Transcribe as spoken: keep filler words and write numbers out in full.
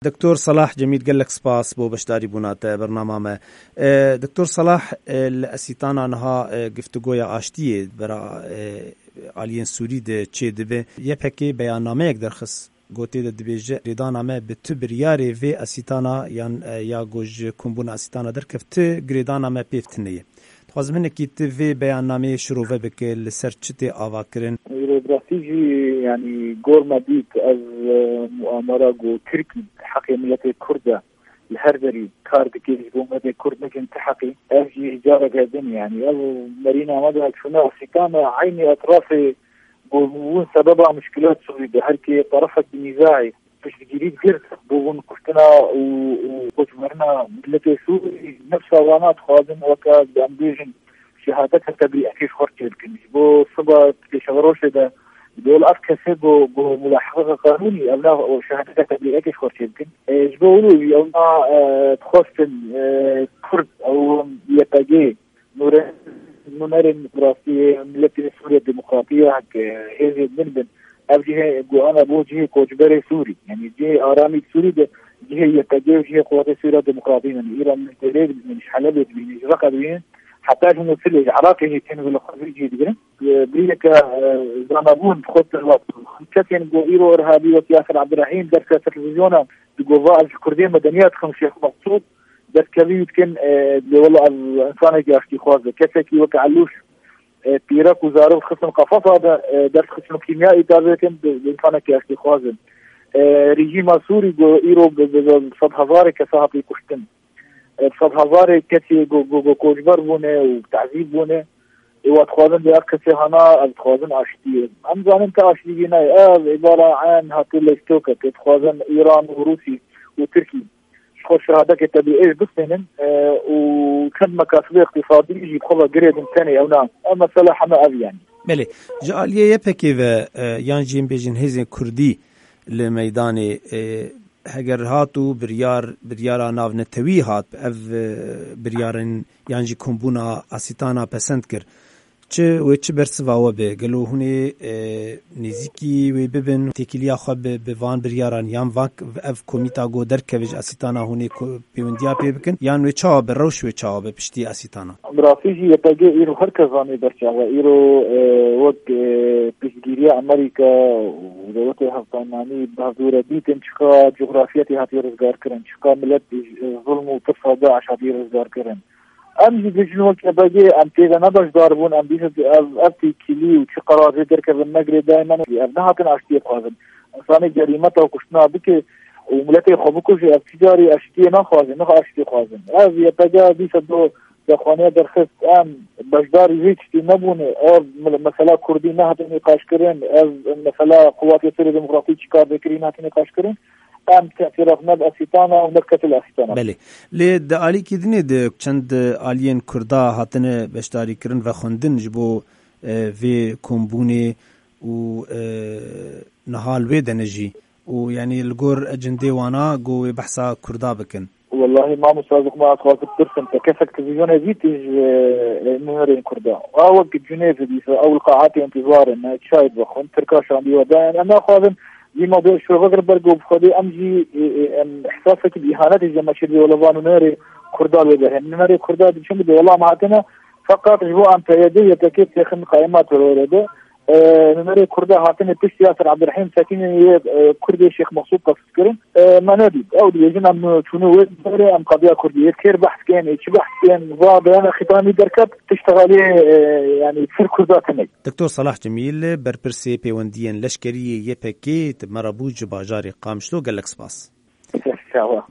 دكتور صلاح جميل قال لك سباس بو بشداري بونات برنامج ما دكتور صلاح الاسيتانا نها گفتگویا آشتیه برا آلین سوری ده چه دبه یه پکی بیاننامه یک درخص گوته ده دبیجه گریدانامه به تو بریاری و اسیتانا یا گوج کمبون اسیتانا در کفته گریدانامه پیفتنیه خوازم هنه کی تیوی بیاننامه شروع بکه لسر چتی آوا کرن براسيجي يعني جورما ديك از مؤامرة جو تركي حقي ملت كردة الهردري كارد كيش بومد كرد نجم تحقي اجي اجارة قادم يعني او مارينا مدى شنا سكان عيني اطرافي بوون سببها مشكلات سورية هركي طرفت بنزاعي فش جديد قرد بوون كفتنا وكتمرنا ملت سوري نفس اوانات خوازن وكا بامبيجن شهادتها تبرئة كيف خرج يمكن بو صبا تشغروش ده دول أفكسه بو بو ملاحقة قانوني أو لا شهادتها تبرئة كيف خرج يمكن إيش بقولوا يوم ما تخصن كرد أو يتجي نور نور براسية ملة سوريا الديمقراطية حق هذه البلد أبجيه جو أنا بوجه كوجبري سوري يعني جه آرامي سوري ده جه يتجي وجه قوات سوريا الديمقراطية من إيران من تريد من حلبة من إجراء قضيين حتى انه في العراق هي كانوا بالخارجيه دي بريك زنابون خط الوقت كان جو ايرو ارهابي وياسر عبد الرحيم در التلفزيون جو الكرديه مدنيات خمس شيخ مقصود در كبير كان والله الانسان جافتي خواز كفكي وكعلوش بيرك وزاره خصم قفصه در خصم كيميائي تابع كان الانسان جافتي خواز ريجيم سوري جو ايرو بصد هزار كصاحبي كشتن صد هزار كتي جو جو كوجبر بونه وتعذيب بونه واتخوازن بيار كتي هنا اتخوازن عشتيه ام زانن كاشتينا اه عباره عن هاتول استوكا اتخوازن ايران وروسي وتركي شخص شهاده كتبي ايش بسنن وكان مكاسب اقتصادي يجي خلا جريد ثاني او نعم اما صلاح ما ابي يعني بله جاليه يبكي و يانجين بيجن هزين كردي لميدان هگر هاتو بریار بریارا ناو نتوی هات اف بریارن یانجی کمبونا اسیتانا پسند کر چه و چه برسواو به گلو هنی نزیکی و ببن تکیلیا خب به وان بریاران یان واک اف کمیتا گو در کوج اسیتانا هنی پیوندیا پی بکن یان و چا به روش و چا به پشتی اسیتانا برافیجی یتاگه ایرو هر کزانی برچا و ایرو وقت پیشگیری امریکا و دولت هفتانانی بحضور بیتن چکا جغرافیتی هاتی رزگار کرن چکا ملت ظلم و تصادع عشادی رزگار کرن ام جدجنو كباجي ام تيغا نداش داربون ام بيش ابتي كيلي وشي قرار ذكر بالمجري دائما ابنها كان اشتي قازم انساني جريمته وكشنا بك وملتي خبكو في ابتجاري اشتي نخازن نخ اشتي قازم هذه يبقى بيش دو دخوانيه درخص ام بجدار يزيد شتي نبونه او مثلا كردي نهت نقاش كرين او مثلا قوات يسير ديمقراطية شكار ذكرين هات نقاش كرين ام تعترفنا باسيتانا ونكت الاسيتانا بله لی د علی کدنی د چند آلین کردا هاتنه بشتاری کرن و خوندن جبو و کمبونی و نهال و دنجی و یعنی الگور اجنده وانا گو بحثا کردا بکن والله ما مصادق ما خاطر ترسم كيفك تلفزيون فيتج نهرين كردا او وقت جنيف دي او القاعات انتظار ان شايد بخون تركاش عندي ودان انا خاطر دي موضوع شو غير برجو بخدي امجي احساسك باهانه الجماهير والله ناري كردال وده ناري كردال شنو بدي والله معتنا فقط جو ام تيدي تكيف يخن قائمات ولا نمري كردا هاتني بيش ياسر عبد الرحيم ساكن كردي شيخ مقصود تفكرين ما نادي او ديجن ام شنو ام قضيه كرديه كثير بحث كان ايش بحث كان بعض انا ختامي دركب تشتغلي يعني في كردات هناك دكتور صلاح جميل بربرسي بيونديان لشكريه يبكي مربوج باجاري قامشلو قال لك سباس